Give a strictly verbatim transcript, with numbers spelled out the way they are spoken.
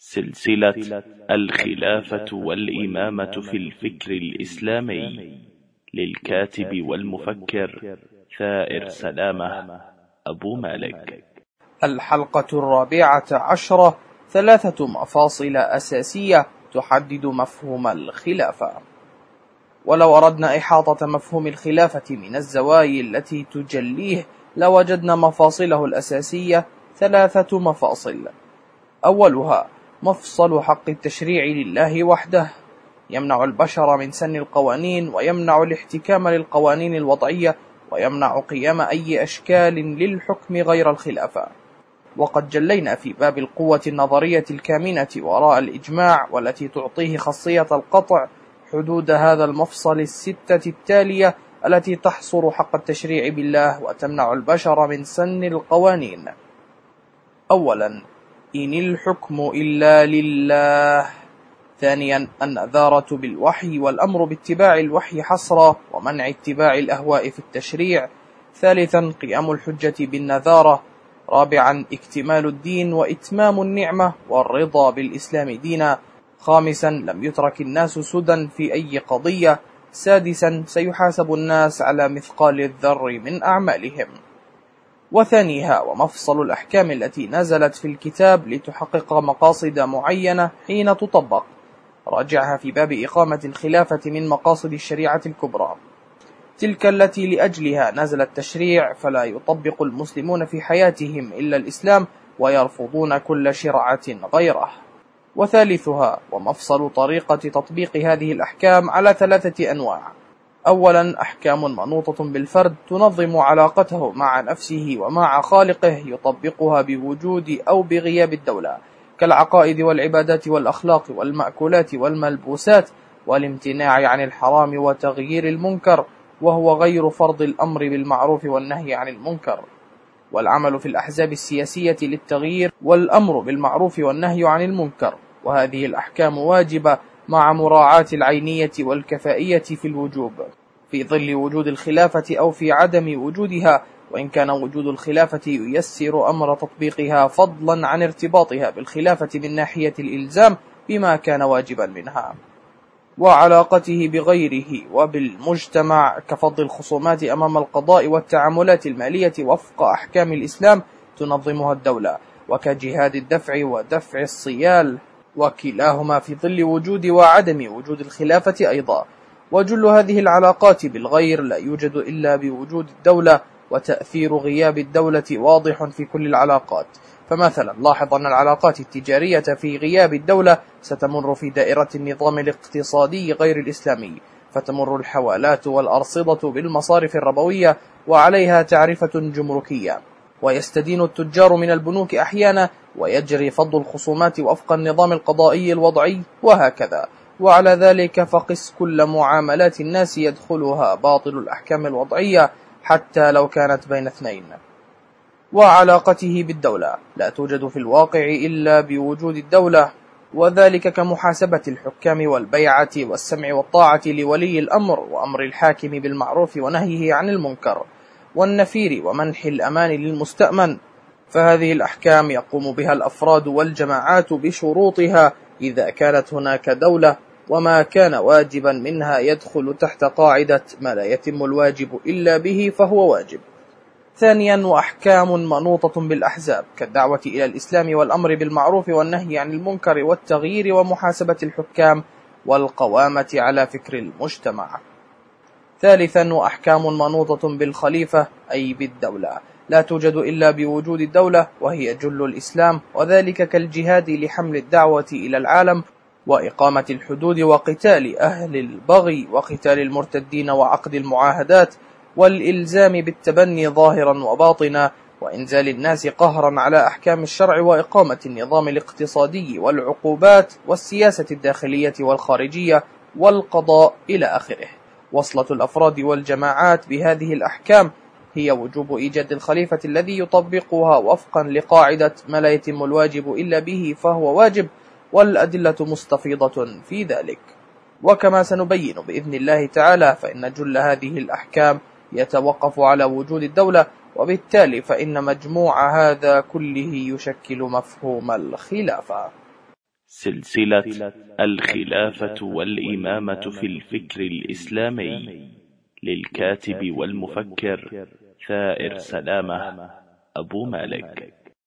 سلسلة الخلافة والإمامة في الفكر الإسلامي للكاتب والمفكر ثائر سلامة أبو مالك. الحلقة الرابعة عشرة: ثلاثة مفاصل أساسية تحدد مفهوم الخلافة. ولو أردنا إحاطة مفهوم الخلافة من الزوايا التي تجليه لوجدنا مفاصله الأساسية ثلاثة مفاصل. أولها مفصل حق التشريع لله وحده، يمنع البشر من سن القوانين ويمنع الاحتكام للقوانين الوضعية ويمنع قيام أي أشكال للحكم غير الخلافة. وقد جلينا في باب القوة النظرية الكامنة وراء الإجماع والتي تعطيه خاصية القطع حدود هذا المفصل الستة التالية التي تحصر حق التشريع بالله وتمنع البشر من سن القوانين. أولا، إن الحكم إلا لله. ثانيا، النذارة بالوحي والأمر باتباع الوحي حصرا ومنع اتباع الأهواء في التشريع. ثالثا، قيام الحجة بالنذارة. رابعا، اكتمال الدين وإتمام النعمة والرضا بالإسلام دينا. خامسا، لم يترك الناس سدى في أي قضية. سادسا، سيحاسب الناس على مثقال الذر من أعمالهم. وثانيها ومفصل الأحكام التي نزلت في الكتاب لتحقق مقاصد معينة حين تطبق. راجعها في باب إقامة الخلافة من مقاصد الشريعة الكبرى، تلك التي لأجلها نزل التشريع، فلا يطبق المسلمون في حياتهم إلا الإسلام ويرفضون كل شرعة غيره. وثالثها ومفصل طريقة تطبيق هذه الأحكام على ثلاثة أنواع. أولا، أحكام منوطة بالفرد تنظم علاقته مع نفسه ومع خالقه يطبقها بوجود أو بغياب الدولة، كالعقائد والعبادات والأخلاق والمأكولات والملبوسات والامتناع عن الحرام وتغيير المنكر، وهو غير فرض الأمر بالمعروف والنهي عن المنكر، والعمل في الأحزاب السياسية للتغيير والأمر بالمعروف والنهي عن المنكر. وهذه الأحكام واجبة مع مراعاة العينية والكفائية في الوجوب في ظل وجود الخلافة أو في عدم وجودها، وإن كان وجود الخلافة ييسر أمر تطبيقها فضلا عن ارتباطها بالخلافة من ناحية الإلزام بما كان واجبا منها وعلاقته بغيره وبالمجتمع، كفض الخصومات أمام القضاء والتعاملات المالية وفق أحكام الإسلام تنظمها الدولة، وكجهاد الدفع ودفع الصيال، وكلاهما في ظل وجود وعدم وجود الخلافة أيضا. وجل هذه العلاقات بالغير لا يوجد إلا بوجود الدولة، وتأثير غياب الدولة واضح في كل العلاقات. فمثلا لاحظ أن العلاقات التجارية في غياب الدولة ستمر في دائرة النظام الاقتصادي غير الإسلامي، فتمر الحوالات والأرصدة بالمصارف الربوية وعليها تعرفة جمركية، ويستدين التجار من البنوك أحيانا، ويجري فض الخصومات وفق النظام القضائي الوضعي، وهكذا. وعلى ذلك فقس كل معاملات الناس يدخلها باطل الأحكام الوضعية حتى لو كانت بين اثنين. وعلاقته بالدولة لا توجد في الواقع إلا بوجود الدولة، وذلك كمحاسبة الحكام والبيعة والسمع والطاعة لولي الأمر وأمر الحاكم بالمعروف ونهيه عن المنكر والنفير ومنح الأمان للمستأمن. فهذه الأحكام يقوم بها الأفراد والجماعات بشروطها إذا كانت هناك دولة، وما كان واجبا منها يدخل تحت قاعدة ما لا يتم الواجب إلا به فهو واجب. ثانيا، وأحكام منوطة بالأحزاب، كالدعوة إلى الإسلام والأمر بالمعروف والنهي عن المنكر والتغيير ومحاسبة الحكام والقوامة على فكر المجتمع. ثالثا، وأحكام منوطة بالخليفة أي بالدولة، لا توجد إلا بوجود الدولة، وهي جل الإسلام، وذلك كالجهاد لحمل الدعوة إلى العالم وإقامة الحدود وقتال أهل البغي وقتال المرتدين وعقد المعاهدات والإلزام بالتبني ظاهرا وباطنا وإنزال الناس قهرا على أحكام الشرع وإقامة النظام الاقتصادي والعقوبات والسياسة الداخلية والخارجية والقضاء إلى آخره. وصلة الأفراد والجماعات بهذه الأحكام هي وجوب إيجاد الخليفة الذي يطبقها وفقا لقاعدة ما لا يتم الواجب إلا به فهو واجب، والأدلة مستفيضة في ذلك. وكما سنبين بإذن الله تعالى، فإن جل هذه الأحكام يتوقف على وجود الدولة، وبالتالي فإن مجموع هذا كله يشكل مفهوم الخلافة. سلسلة الخلافة والإمامة في الفكر الإسلامي للكاتب والمفكر ثائر سلامة أبو مالك.